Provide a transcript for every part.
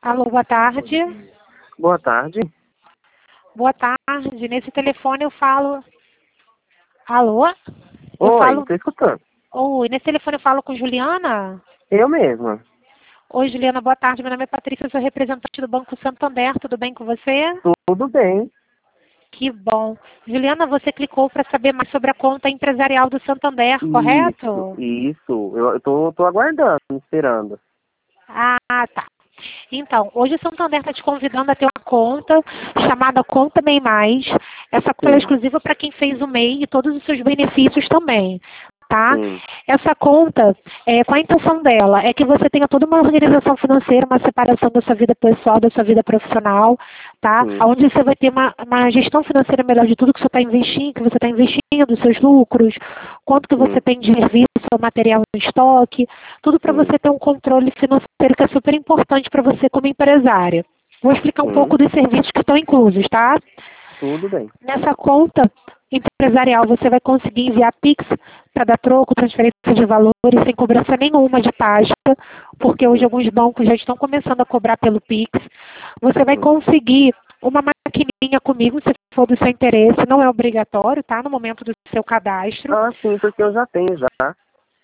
Alô, boa tarde. Boa tarde. Boa tarde. Nesse telefone eu falo. Alô? Eu Oi, falo. tô escutando. Oi, nesse telefone eu falo com Juliana? Eu mesma. Oi, Juliana, boa tarde. Meu nome é Patrícia, eu sou representante do Banco Santander. Tudo bem com você? Tudo bem. Que bom. Juliana, você clicou para saber mais sobre a conta empresarial do Santander, Isso, correto? isso. Eu tô aguardando, esperando. Ah, tá. Então, hoje o Santander está te convidando a ter uma conta chamada Conta Bem Mais. Essa conta é Sim, exclusiva para quem fez o MEI e todos os seus benefícios também, tá? sim. Essa conta, qual a intenção dela? É que você tenha toda uma organização financeira, uma separação da sua vida pessoal, da sua vida profissional, tá? Sim. Onde você vai ter uma gestão financeira melhor de tudo que você está investindo, os seus lucros, quanto que você Sim, tem de serviço ou material em estoque, tudo para sim, você ter um controle financeiro que é super importante para você como empresária. Vou explicar um sim. pouco dos serviços que estão inclusos, tá? Tudo bem. Nessa conta empresarial, você vai conseguir enviar Pix para dar troco, transferência de valores sem cobrança nenhuma de taxa, porque hoje Sim, alguns bancos já estão começando a cobrar pelo Pix. Você vai sim. conseguir uma maquininha comigo, se for do seu interesse, não é obrigatório, tá? No momento do seu cadastro. Ah, sim, porque eu já tenho já.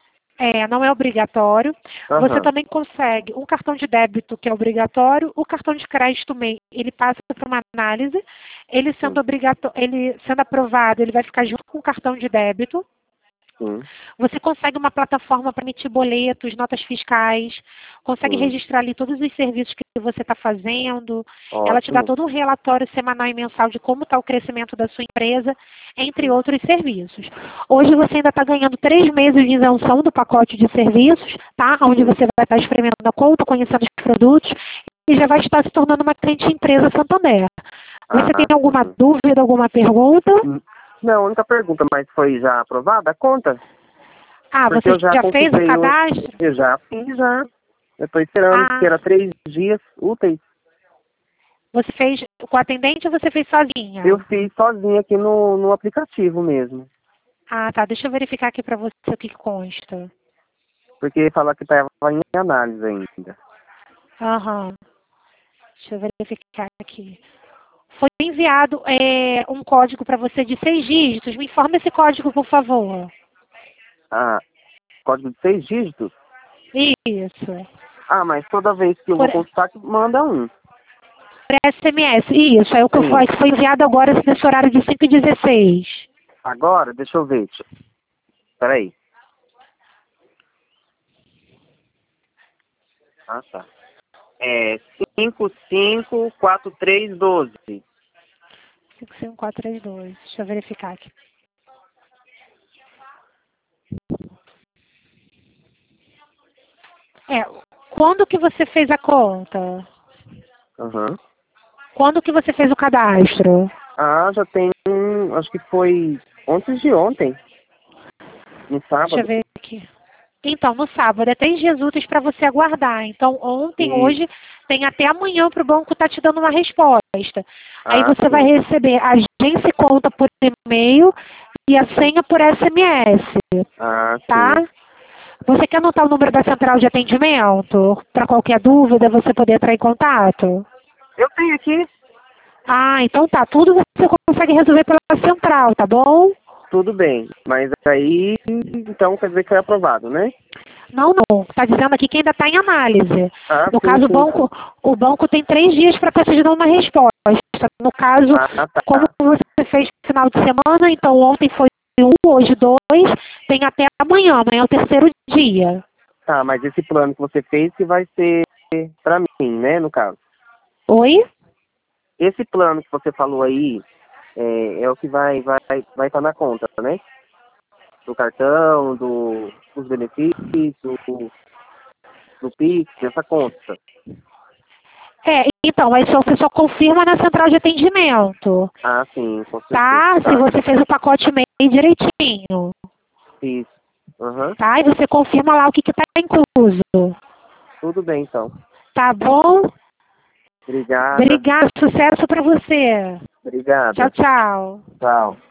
Não é obrigatório. Você Aham. também consegue um cartão de débito que é obrigatório, o cartão de crédito também, ele passa por uma análise, ele Sim, ele sendo aprovado, ele vai ficar junto com o cartão de débito. sim, Você consegue uma plataforma para emitir boletos, notas fiscais, consegue sim. registrar ali todos os serviços que você está fazendo. Ela te dá Ótimo. todo um relatório semanal e mensal de como está o crescimento da sua empresa, entre Sim. outros serviços. Hoje você ainda está ganhando 3 meses de isenção do pacote de serviços, tá? Onde Sim. você vai estar experimentando a conta, conhecendo os produtos e já vai estar se tornando uma cliente empresa Santander. Você tem Ah, alguma sim. dúvida, alguma pergunta? Não, a única pergunta, mas foi já aprovada a conta? Ah, Porque você eu já já fez o consultei hoje. cadastro? Eu já fiz, já. Eu tô esperando que Ah, era 3 dias úteis. você fez com a atendente ou você fez Eu sozinha? fiz sozinho aqui no aplicativo mesmo. Ah, tá. Deixa eu verificar aqui pra você o que consta. Porque falar que estava em análise ainda. Aham. Deixa eu verificar aqui. Foi enviado um código para você de 6 dígitos. Me informa esse código, por favor. Ah, código de 6 dígitos? Isso. Ah, mas toda vez que eu vou Por, consultar, manda um. por SMS. Isso. É o que Sim. foi enviado agora nesse horário de 5h16. Agora, deixa eu ver. Peraí. Ah, tá. É 554312. 55432. Deixa eu verificar aqui. Quando que você fez a conta? Aham. Quando que você fez o cadastro? Ah, já tem acho que foi antes de ontem, no Deixa eu sábado. ver aqui. Então, no sábado, é 3 dias úteis para você aguardar. Então, ontem, E, hoje, tem até amanhã para o banco estar te dando uma resposta. Aí ah, você vai sim. receber a agência e conta por e-mail e a Sim. senha por SMS, Ah, tá? sim. Você quer anotar o número da central de atendimento? Para qualquer dúvida, você poder entrar em contato? Eu tenho aqui. Ah, então tá. Tudo você consegue resolver pela central, tá bom? Tudo bem. Mas aí, então quer dizer que foi aprovado, né? Não, não. Está dizendo aqui que ainda está em análise. Ah, No sim, caso, sim, sim. o banco tem 3 dias para estar te dando uma resposta. No caso, Ah, como tá. você fez no final de semana, então ontem foi um, hoje dois, tem até amanhã. Amanhã é o terceiro dia. Tá, mas esse plano que você fez que vai ser pra mim, né, no caso. Oi? Esse plano que você falou aí é o que vai estar na conta, né? Do cartão, dos benefícios, do Pix, dessa conta. Então, aí só, você só confirma na central de atendimento, Ah, sim, com certeza. tá? Se Tá. você fez o pacote meio direitinho, Isso. Aham. tá? E você confirma lá o que está incluso. Tudo bem, então. Tá bom? Obrigada. Obrigada, sucesso para você. Tchau, Obrigada. tchau. Tchau.